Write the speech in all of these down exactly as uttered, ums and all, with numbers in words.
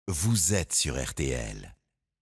vous êtes sur R T L.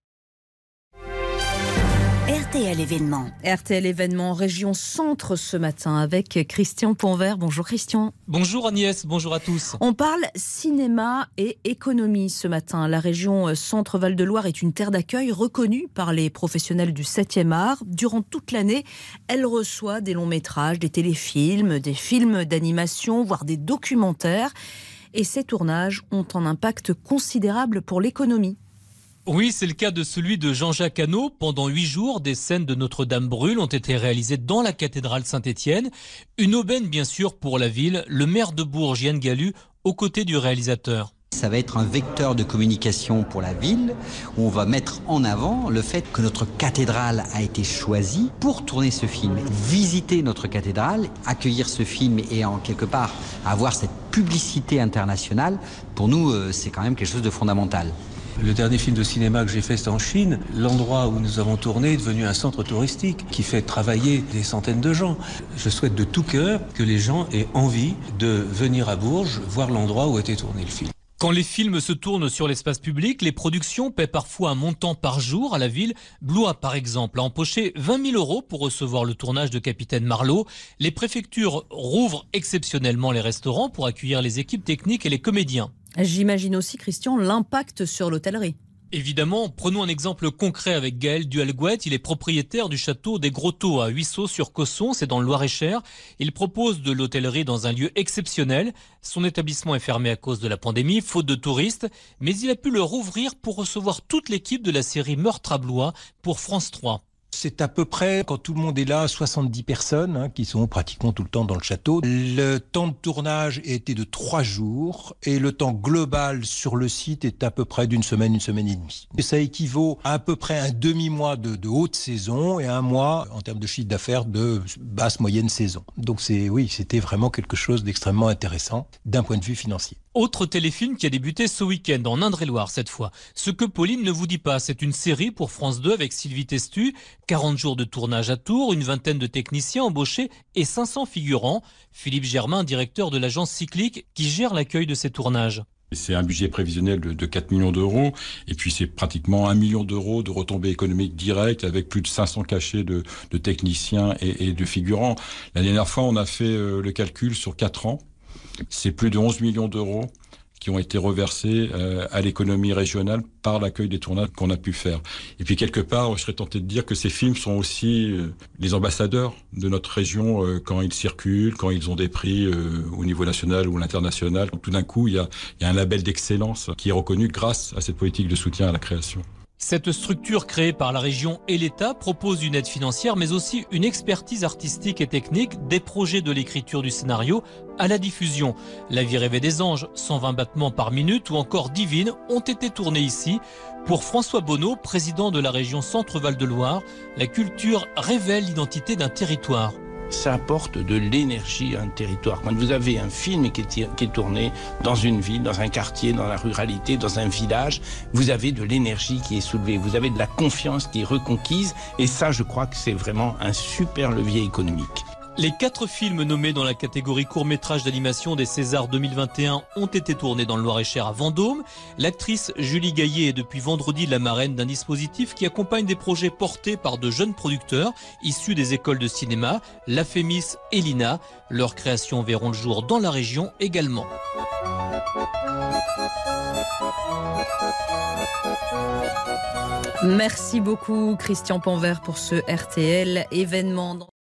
R T L événement. R T L événement région centre ce matin avec Christian Ponvert. Bonjour Christian. Bonjour Agnès, bonjour à tous. On parle cinéma et économie ce matin. La région Centre-Val de Loire est une terre d'accueil reconnue par les professionnels du septième art. Durant toute l'année, elle reçoit des longs métrages, des téléfilms, des films d'animation, voire des documentaires. Et ces tournages ont un impact considérable pour l'économie. Oui, c'est le cas de celui de Jean-Jacques Hano. Pendant huit jours, des scènes de Notre-Dame brûle ont été réalisées dans la cathédrale Saint-Étienne. Une aubaine, bien sûr, pour la ville. Le maire de Bourges, Yann Gallu, aux côtés du réalisateur. Ça va être un vecteur de communication pour la ville, où on va mettre en avant le fait que notre cathédrale a été choisie pour tourner ce film. Visiter notre cathédrale, accueillir ce film et en quelque part avoir cette publicité internationale, pour nous, c'est quand même quelque chose de fondamental. Le dernier film de cinéma que j'ai fait, c'est en Chine. L'endroit où nous avons tourné est devenu un centre touristique qui fait travailler des centaines de gens. Je souhaite de tout cœur que les gens aient envie de venir à Bourges, voir l'endroit où a été tourné le film. Quand les films se tournent sur l'espace public, les productions paient parfois un montant par jour à la ville. Blois, par exemple, a empoché vingt mille euros pour recevoir le tournage de Capitaine Marlowe. Les préfectures rouvrent exceptionnellement les restaurants pour accueillir les équipes techniques et les comédiens. J'imagine aussi, Christian, l'impact sur l'hôtellerie. Évidemment, prenons un exemple concret avec Gaël Duhalgouet. Il est propriétaire du château des Grotteaux à Huisseau-sur-Cosson, c'est dans le Loir-et-Cher. Il propose de l'hôtellerie dans un lieu exceptionnel. Son établissement est fermé à cause de la pandémie, faute de touristes, mais il a pu le rouvrir pour recevoir toute l'équipe de la série Meurtre à Blois pour France trois. C'est à peu près, quand tout le monde est là, soixante-dix personnes hein, qui sont pratiquement tout le temps dans le château. Le temps de tournage était de trois jours et le temps global sur le site est à peu près d'une semaine, une semaine et demie. Et ça équivaut à à peu près un demi-mois de, de haute saison et un mois en termes de chiffre d'affaires de basse moyenne saison. Donc c'est, oui, c'était vraiment quelque chose d'extrêmement intéressant d'un point de vue financier. Autre téléfilm qui a débuté ce week-end en Indre-et-Loire cette fois. Ce que Pauline ne vous dit pas, c'est une série pour France deux avec Sylvie Testu. quarante jours de tournage à Tours, une vingtaine de techniciens embauchés et cinq cents figurants. Philippe Germain, directeur de l'agence cyclique qui gère l'accueil de ces tournages. C'est un budget prévisionnel de quatre millions d'euros et puis c'est pratiquement un million d'euros de retombées économiques directes avec plus de cinq cents cachets de, de techniciens et, et de figurants. La dernière fois, on a fait euh, le calcul sur quatre ans. C'est plus de onze millions d'euros qui ont été reversés euh, à l'économie régionale par l'accueil des tournages qu'on a pu faire. Et puis quelque part, je serais tenté de dire que ces films sont aussi euh, les ambassadeurs de notre région euh, quand ils circulent, quand ils ont des prix euh, au niveau national ou l'international. Tout d'un coup, il y a, il y a un label d'excellence qui est reconnu grâce à cette politique de soutien à la création. Cette structure créée par la région et l'État propose une aide financière mais aussi une expertise artistique et technique des projets de l'écriture du scénario à la diffusion. La vie rêvée des anges, cent vingt battements par minute ou encore Divine ont été tournés ici. Pour François Bonneau, président de la région Centre-Val de Loire, la culture révèle l'identité d'un territoire. Ça apporte de l'énergie à un territoire. Quand vous avez un film qui est, qui est tourné dans une ville, dans un quartier, dans la ruralité, dans un village, vous avez de l'énergie qui est soulevée, vous avez de la confiance qui est reconquise et ça, je crois que c'est vraiment un super levier économique. Les quatre films nommés dans la catégorie court-métrage d'animation des Césars deux mille vingt et un ont été tournés dans le Loir-et-Cher à Vendôme. L'actrice Julie Gaillet est depuis vendredi la marraine d'un dispositif qui accompagne des projets portés par de jeunes producteurs issus des écoles de cinéma, La Fémis et l'I N A. Leurs créations verront le jour dans la région également. Merci beaucoup Christian Ponvert pour ce R T L événement.